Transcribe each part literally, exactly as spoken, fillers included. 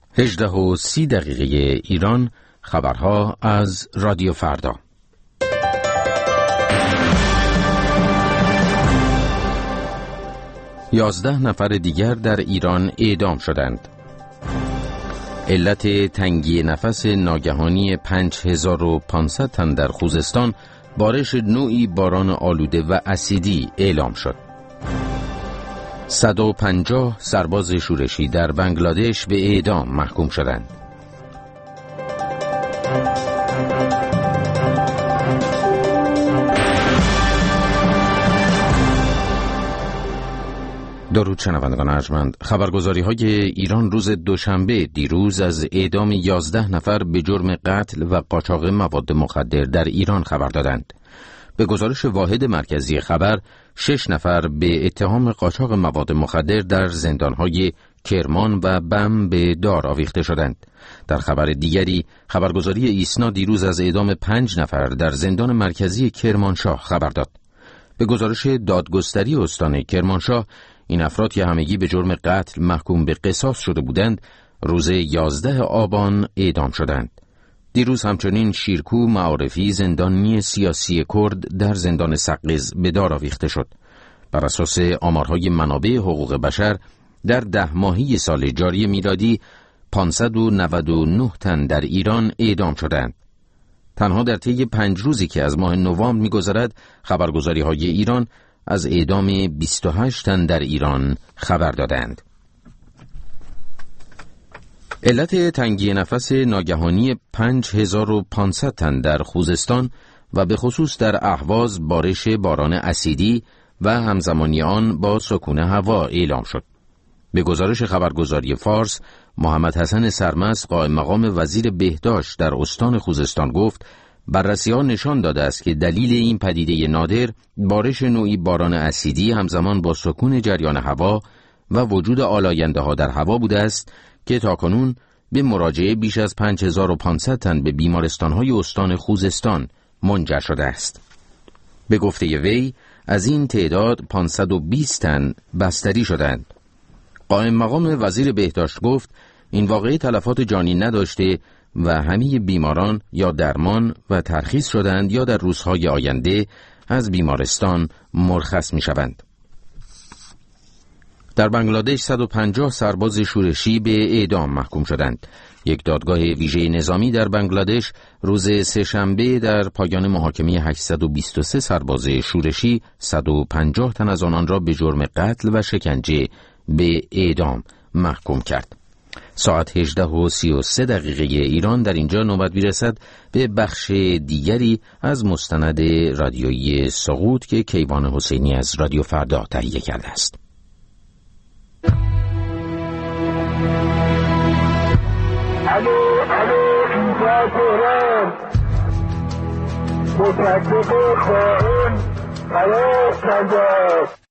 هجده و سی دقیقه ایران، خبرها از رادیو فردا. یازده نفر دیگر در ایران اعدام شدند. علت تنگی نفس ناگهانی پنج هزار و پانصد تن در خوزستان بارش نوعی باران آلوده و اسیدی اعلام شد. صد و پنجاه سرباز شورشی در بنگلادش به اعدام محکوم شدند. درود شنوندگان ارجمند، خبرگزاری های ایران روز دوشنبه دیروز از اعدام یازده نفر به جرم قتل و قاچاق مواد مخدر در ایران خبر دادند. به گزارش واحد مرکزی خبر، شش نفر به اتهام قاچاق مواد مخدر در زندانهای کرمان و بم به دار آویخته شدند. در خبر دیگری، خبرگزاری ایسنا دیروز از اعدام پنج نفر در زندان مرکزی کرمانشاه خبر داد. به گزارش دادگستری استان کرمانشاه، این افراد که همگی به جرم قتل محکوم به قصاص شده بودند، روز یازده آبان اعدام شدند. دیروز همچنین شیرکو معارفی، زندانی سیاسی کرد در زندان سقز به دار آویخته شد. بر اساس آمارهای منابع حقوق بشر، در ده ماهی سال جاری میلادی پانصد و نود و نه تن در ایران اعدام شدند. تنها در طی پنج روزی که از ماه نوامبر می‌گذرد، خبرگزاری‌های ایران از اعدام بیست و هشت تن در ایران خبر دادند. علت تنگی نفس ناگهانی پنج هزار و پانصد تن در خوزستان و به خصوص در اهواز بارش باران اسیدی و همزمانی آن با سکون هوا اعلام شد. به گزارش خبرگزاری فارس، محمد حسن سرمست، قائم مقام وزیر بهداشت در استان خوزستان گفت بررسی‌ها نشان داده است که دلیل این پدیده نادر بارش نوعی باران اسیدی همزمان با سکون جریان هوا و وجود آلاینده‌ها در هوا بوده است که تاکنون به مراجعه بیش از پنج هزار و پانصد تن به بیمارستان‌های استان خوزستان منجر شده است. به گفته وی، از این تعداد پانصد و بیست تن بستری شدند. قائم مقام وزیر بهداشت گفت این واقعه تلفات جانی نداشته و همه بیماران یا درمان و ترخیص شدند یا در روزهای آینده از بیمارستان مرخص می شوند. در بنگلادش صد و پنجاه سرباز شورشی به اعدام محکوم شدند. یک دادگاه ویژه نظامی در بنگلادش روز سه‌شنبه در پایان محاکمه هشتصد و بیست و سه سرباز شورشی صد و پنجاه تن از آنان را به جرم قتل و شکنجه به اعدام محکوم کرد. ساعت هجده و سی و سه دقیقه ایران در اینجا نوبت میرسد به بخش دیگری از مستند رادیویی سقوط که کیوان حسینی از رادیو فردا تهیه کرده است. الو الو اینجا تهران، مترکب خائن خلاص نجات.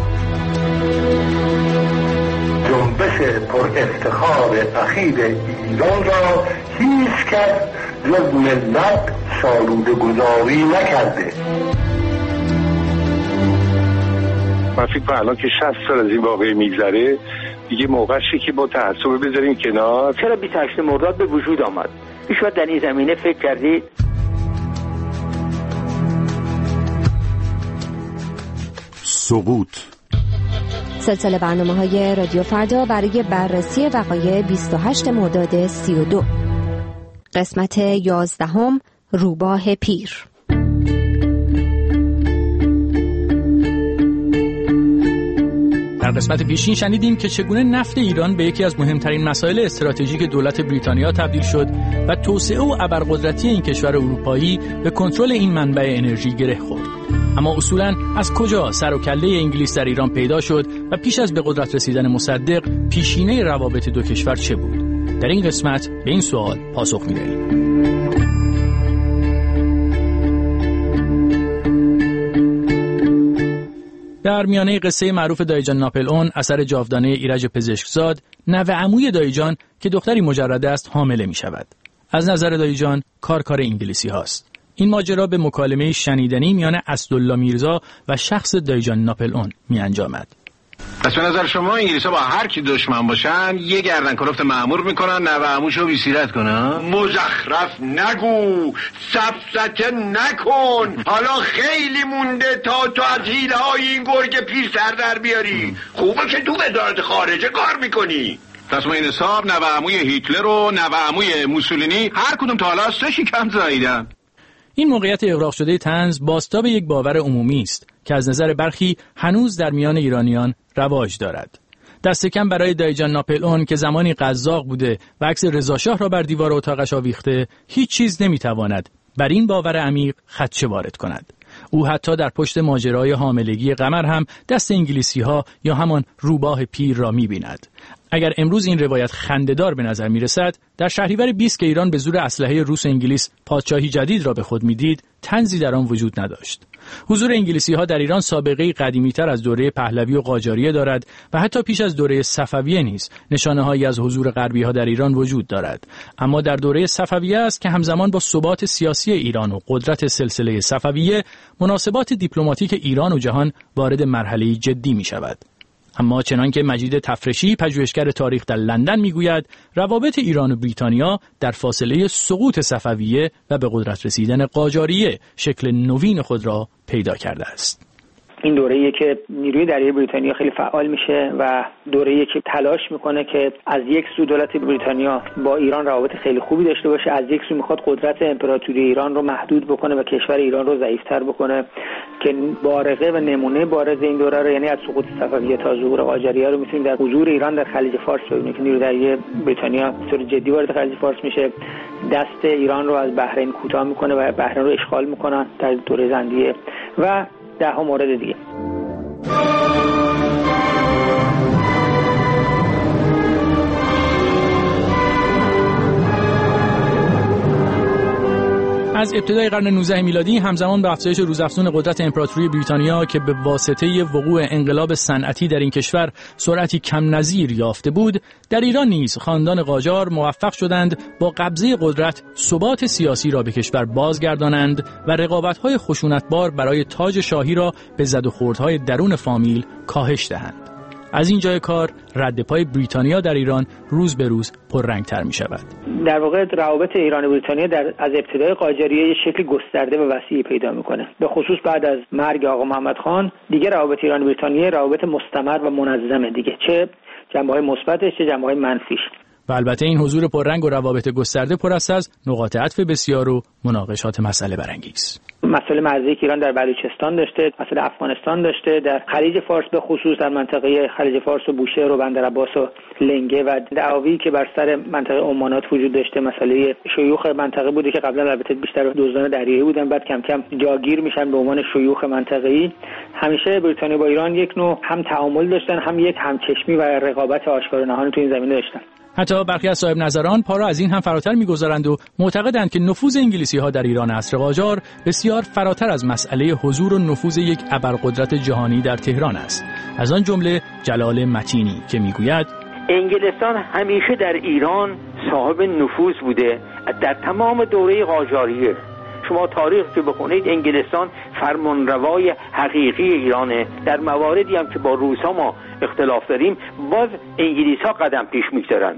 جنبش پر افتخار اخیر ایران را هیچ کس جز ملت سالوده گذاری نکرده. من فکر کنم الان که شصت سال از این واقعه میگذره، دیگه موقعشه که با تعصب بذاریم کنار. چرا بیست و هشتم مرداد به وجود آمد؟ ایشون در این زمینه فکر کردید؟ سقوط سلسله برنامه‌های رادیو فردا برای بررسی وقایع بیست و هشتم مرداد سی و دو. قسمت یازدهم، روباه پیر. در قسمت پیشین شنیدیم که چگونه نفت ایران به یکی از مهمترین مسائل استراتژیک دولت بریتانیا تبدیل شد و توسعه و ابرقدرتی این کشور اروپایی به کنترل این منبع انرژی گره خورد. اما اصولاً از کجا سر و کله انگلیس در ایران پیدا شد و پیش از به قدرت رسیدن مصدق پیشینه روابط دو کشور چه بود؟ در این قسمت به این سوال پاسخ می‌دهیم. در میانه قصه معروف دایجان ناپلئون اثر جاودانه ایرج پزشکزاد، نوه عموی دایجان که دختری مجرده است حامله می شود. از نظر دایجان کار کار انگلیسی هاست. این ماجرا به مکالمه شنیدنی میان اسدالله میرزا و شخص دایجان ناپلئون می انجامد. پس به نظر شما انگلیس‌ها با هر کی دشمن باشن یه گردن کلفت مأمور میکنن نوه عموشو بی‌سیرت کنن؟ مزخرف نگو، سفسطه نکن. حالا خیلی مونده تا تو از حیله‌های این گرگ پیر سر در بیاری. خوبه که تو وزارت خارجه کار میکنی. پس ما این حساب نوه عموی هیتلر و نوه عموی موسولینی هر کدوم تا حالا سه شکم زاییدن. این موقعیت اغراق شده طنز بازتاب یک باور عمومی است که از نظر برخی هنوز در میان ایرانیان رواج دارد. دست کم برای دایجان ناپلئون که زمانی قزاق بوده و عکس رضاشاه را بر دیوار اتاقش آویخته، هیچ چیز نمیتواند بر این باور عمیق خدشه وارد کند. او حتی در پشت ماجرای حاملگی قمر هم دست انگلیسی‌ها یا همان روباه پیر را می‌بیند. اگر امروز این روایت خنده‌دار به نظر می‌رسد، در شهریور بیست که ایران به زور اسلحه روس و انگلیس پادشاهی جدید را به خود می‌دید، طنزی در آن وجود نداشت. حضور انگلیسی‌ها در ایران سابقه‌ای قدیمی‌تر از دوره پهلوی و قاجاریه دارد و حتی پیش از دوره صفویه نیز نشانه‌هایی از حضور غربی‌ها در ایران وجود دارد. اما در دوره صفویه است که همزمان با ثبات سیاسی ایران و قدرت سلسله صفویه، مناسبات دیپلماتیک ایران و جهان وارد مرحله جدی می‌شود. اما چنانکه مجید تفرشی پژوهشگر تاریخ در لندن میگوید، روابط ایران و بریتانیا در فاصله سقوط صفویه و به قدرت رسیدن قاجاریه شکل نوین خود را پیدا کرده است. این دوره‌ایه که نیروی دریایی بریتانیا خیلی فعال میشه و دوره‌ایه که تلاش میکنه که از یک سو دولت بریتانیا با ایران روابط خیلی خوبی داشته باشه، از یک سو میخواد قدرت امپراتوری ایران رو محدود بکنه و کشور ایران رو ضعیف‌تر بکنه، که بارقه و نمونه بارز این دوره رو، یعنی از سقوط صفویه تا ظهور قاجاریه رو میتونیم در حضور ایران در خلیج فارس ببینیم که نیروی دریایی بریتانیا به طور جدی وارد خلیج فارس میشه، دست ایران رو از بحرین کوتاه میکنه و بحرین رو اشغال میکنن در دوره زندیه و ده ها مورد دیگه. از ابتدای قرن نوزدهم میلادی همزمان با افزایش روزافزون قدرت امپراتوری بریتانیا که به واسطه وقوع انقلاب صنعتی در این کشور سرعتی کم نظیر یافته بود، در ایران نیز خاندان قاجار موفق شدند با قبضه قدرت ثبات سیاسی را به کشور بازگردانند و رقابت‌های خشونتبار برای تاج شاهی را به زد و خوردهای درون فامیل کاهش دهند. از این جای کار رد پای بریتانیا در ایران روز به روز پررنگتر می شود. در واقع روابط ایران و بریتانیا در از ابتدای قاجاریه یه شکل گسترده و وسیعی پیدا میکنه. به خصوص بعد از مرگ آقا محمد خان دیگه روابط ایران و بریتانیا روابط مستمر و منظمه دیگه، چه جنبه‌های مثبتش چه جنبه‌های منفیش. و البته این حضور پررنگ و روابط گسترده پر است از نقاط عطف بسیار و مناقشات مسئله برانگیز. مسئله مرزی که ایران در بلوچستان داشته، مسئله افغانستان داشته، در خلیج فارس به خصوص در منطقه خلیج فارس و بوشهر و بندر عباس و لنگه و دعاوی که بر سر منطقه عمانات وجود داشته، مسئله شیوخ منطقه بوده که قبلا البته بیشتر دزدان دریایی بودن، بعد کم کم جاگیر میشن به عنوان شیوخ منطقه‌ای. همیشه بریتانیا با ایران یک نوع هم تعامل داشتن، هم یک همچشمی و رقابت آشکار و نهانی تو این زمینه داشتن. حتی برخی از صاحب نظران پا را از این هم فراتر می‌گذارند و معتقدند که نفوذ انگلیسی‌ها در ایران عصر قاجار بسیار فراتر از مسئله حضور و نفوذ یک ابرقدرت جهانی در تهران است. از آن جمله جلال متینی که میگوید انگلستان همیشه در ایران صاحب نفوذ بوده در تمام دوره قاجاریه. شما تاریخ که بخونید انگلستان فرمانروای حقیقی ایرانه. در مواردی هم که با روس‌ها ما اختلاف داریم باز انگلیس‌ها قدم پیش می‌گذارن.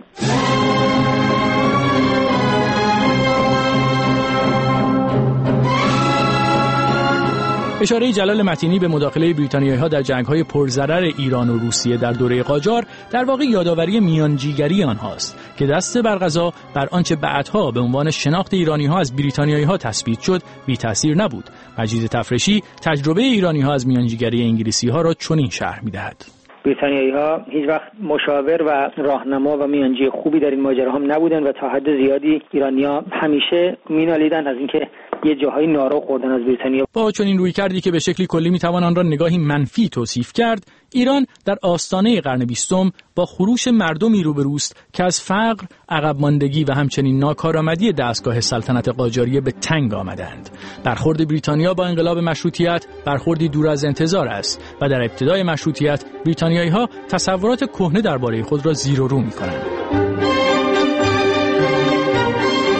اشاره جلال متینی به مداخله بریتانیایی‌ها در جنگ‌های پرضرر ایران و روسیه در دوره قاجار در واقع یادآوری میانجیگری آنهاست که دست بر قضا بر آنچه بعدها به عنوان شناخت ایرانی‌ها از بریتانیایی‌ها تثبیت شد بی تأثیر نبود. مجید تفرشی تجربه ایرانی‌ها از میانجیگری انگلیسی‌ها را چنین شرح می‌دهد: بریتانیایی‌ها هیچ وقت مشاور و راهنما و میانجی خوبی در این ماجراها نبودن و تا حد زیادی ایرانی‌ها همیشه مینالیدن از اینکه یه جاهای نارو خوردن از بریتانیا. با چنین روی کردی که به شکلی کلی میتوان آن را نگاهی منفی توصیف کرد، ایران در آستانه قرن بیستم با خروش مردمی روبروست که از فقر، عقب ماندگی و همچنین ناکارآمدی دستگاه سلطنت قاجاریه به تنگ آمدند. برخورد بریتانیا با انقلاب مشروطیت برخوردی دور از انتظار است و در ابتدای مشروطیت بریتانیایی‌ها تصورات کهنه درباره خود را زیر و رو می‌کنند.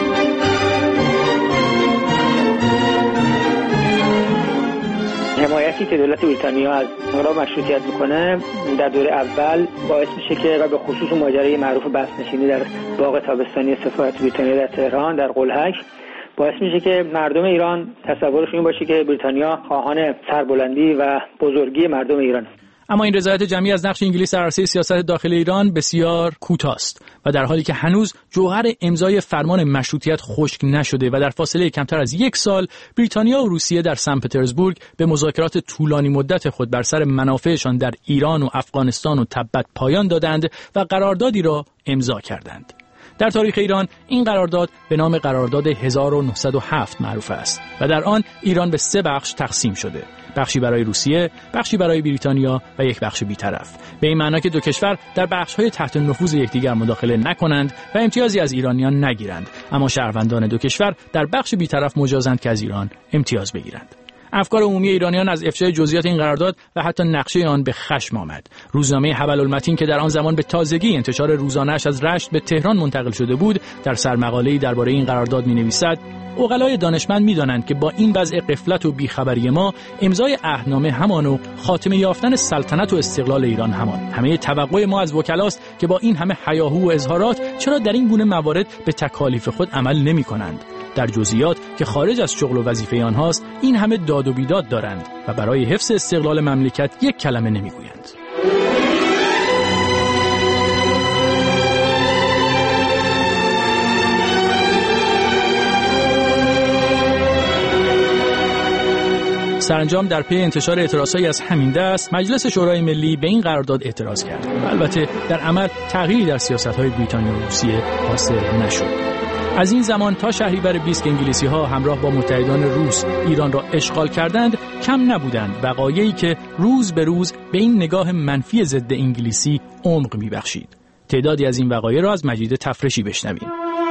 حمایت حمایتی که دولت بریتانیا از انقلاب مشروطیت میکنه در دوره اول باعث میشه که و به خصوص ماجرای معروف بسنشینی در باغ تابستانی سفارت بریتانیا در تهران در قلهک باعث میشه که مردم ایران تصورشون این باشه که بریتانیا خواهان سربلندی و بزرگی مردم ایران. اما این رضایت جمعی از نقش انگلیس در عرصه سیاست داخلی ایران بسیار کوتاست و در حالی که هنوز جوهر امضای فرمان مشروطیت خشک نشده و در فاصله کمتر از یک سال بریتانیا و روسیه در سن پترزبورگ به مذاکرات طولانی مدت خود بر سر منافعشان در ایران و افغانستان و تبت پایان دادند و قراردادی را امضا کردند. در تاریخ ایران این قرارداد به نام قرارداد هزار و نهصد و هفت معروف است و در آن ایران به سه بخش تقسیم شده، بخشی برای روسیه، بخشی برای بریتانیا و یک بخش بی‌طرف، به این معنی که دو کشور در بخش‌های تحت نفوذ یکدیگر مداخله نکنند و امتیازی از ایرانیان نگیرند، اما شهروندان دو کشور در بخش بی‌طرف مجازند که از ایران امتیاز بگیرند. افکار عمومی ایرانیان از افشای جزئیات این قرارداد و حتی نقشه آن به خشم آمد. روزنامه حبل المتین که در آن زمان به تازگی انتشار روزانه‌اش از رشت به تهران منتقل شده بود، در سرمقاله‌ای درباره این قرارداد می‌نویسد: عقلای دانشمند می‌دانند که با این وضع غفلت و بیخبری ما، امضای عهدنامه همان و خاتمه یافتن سلطنت و استقلال ایران همان. همه توقع ما از وکلاست که با این همه هیاهو و اظهارات چرا در این گونه موارد به تکالیف خود عمل نمی‌کنند. در جزئیات که خارج از شغل و وظیفه آنهاست این همه داد و بیداد دارند و برای حفظ استقلال مملکت یک کلمه نمیگویند. سرانجام در پی انتشار اعتراضهایی از همین دست مجلس شورای ملی به این قرارداد اعتراض کرد و البته در عمل تغییری در سیاست‌های بریتانیا و روسیه حاصل نشد. از این زمان تا شهریور بیست که انگلیسی‌ها همراه با متحدان روس ایران را اشغال کردند، کم نبودند وقایعی که روز به روز به این نگاه منفی ضد انگلیسی عمق می‌بخشید. تعدادی از این وقایع را از مجید تفرشی بشنویم.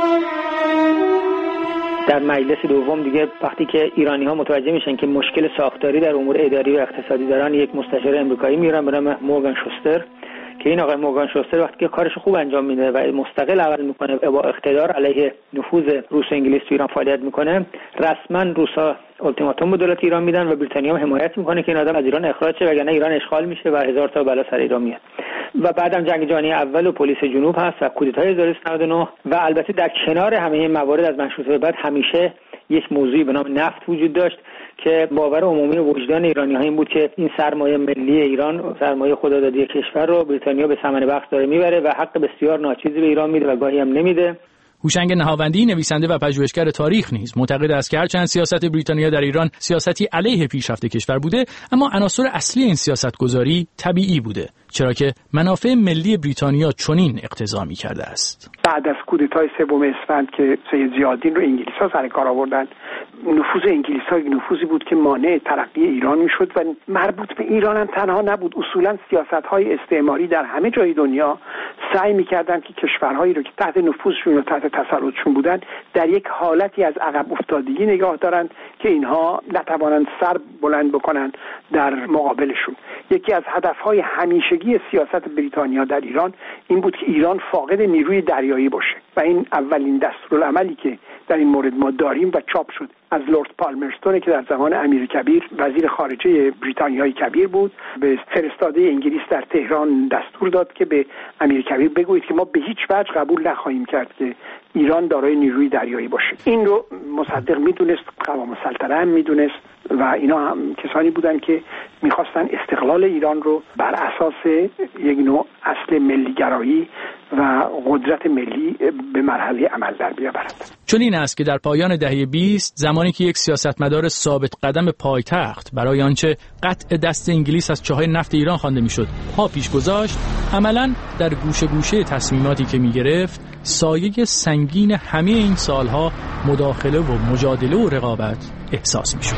در مجلس دوم دیگه وقتی که ایرانی‌ها متوجه میشن که مشکل ساختاری در امور اداری و اقتصادی دارن، یک مستشار آمریکایی میارن به نام مورگان شوستر که این آقای مورگان شوستر وقتی که کارش خوب انجام میده و مستقل عمل میکنه و با اقتدار علیه نفوذ روس و انگلیس تو ایران فعالیت میکنه، رسما روسا التیماتوم به دولت ایران میدن و بریتانیا هم حمایت میکنه که این آدم از ایران اخراج شه وگرنه ایران اشغال میشه و هزار تا بلا سر ایران میاد. و بعدم جنگ جهانی اول و پلیس جنوب هست و کودتای هزار و سیصد و نود و نه و البته در کنار همه این موارد از مشروطه بعد همیشه یک موضوعی به نام نفت وجود داشت که باور عمومی و وجدان ایرانی‌ها این بود که این سرمایه ملی ایران، سرمایه خدادادی کشور رو بریتانیا به ثمن بخش داره میبره و حق بسیار ناچیزی به ایران میده و گاهی هم نمیده. هوشنگ نهاوندی نویسنده و پژوهشگر تاریخ نیز معتقد است که هرچند سیاست بریتانیا در ایران سیاستی علیه پیشرفت کشور بوده، اما عناصر اصلی این سیاستگذاری طبیعی بوده، چرا که منافع ملی بریتانیا چنین اقتضا می‌کرده است. بعد از کودتای سوم اسفند که سید ضیاءالدین رو انگلیس‌ها سر کار آوردن، نفوذ انگلیس‌ها نفوذی بود که مانع ترقی ایران می‌شد و مربوط به ایران هم تنها نبود. اصولاً سیاست‌های استعماری در همه جای دنیا سعی می‌کردند که کشورهایی رو که تحت نفوذشون و تحت تسلطشون بودن در یک حالتی از عقب افتادگی نگاه دارند که اینها نتوانند سر بلند بکنن در مقابلشون. یکی از هدف‌های همیشگی سیاست بریتانیا در ایران این بود که ایران فاقد نیروی دریایی باشه و این اولین دستورالعملی که در این مورد ما داریم و چاپ شد از لورد پالمرستون که در زمان امیر کبیر وزیر خارجه بریتانیای کبیر بود، به فرستاده انگلیس در تهران دستور داد که به امیر کبیر بگویید که ما به هیچ وجه قبول نخواهیم کرد که ایران دارای نیروی دریایی باشه. این رو مصدق میدونست، قوام السلطنه هم میدونست و اینا هم کسانی بودن که میخواستن استقلال ایران رو بر اساس یک نوع اصل ملیگرایی و قدرت ملی به مرحله عمل در بیاورند. چون این است که در پایان دهه بیست زمانی که یک سیاستمدار ثابت قدم پایتخت برای آنچه قطع دست انگلیس از چاهای نفت ایران خوانده میشد پا پیش گذاشت، عملاً در گوشه گوشه تصمیماتی که میگرفت سایه سنگین همه این سالها مداخله و مجادله و رقابت احساس میشد.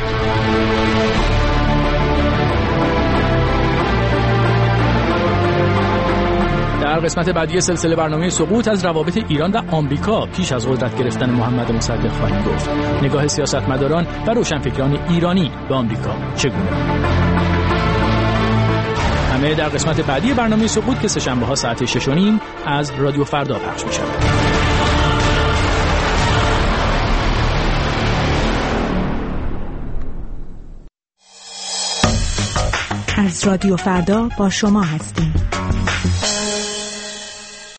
در قسمت بعدی سلسله برنامه سقوط از روابط ایران و آمریکا پیش از قدرت گرفتن محمد مصدق خواهیم گفت. نگاه سیاستمداران و روشنفکران ایرانی به آمریکا چگونه؟ همه در قسمت بعدی برنامه سقوط که سه‌شنبه ها ساعت شش و نیم از رادیو فردا پخش می‌شود. از رادیو فردا با شما هستیم.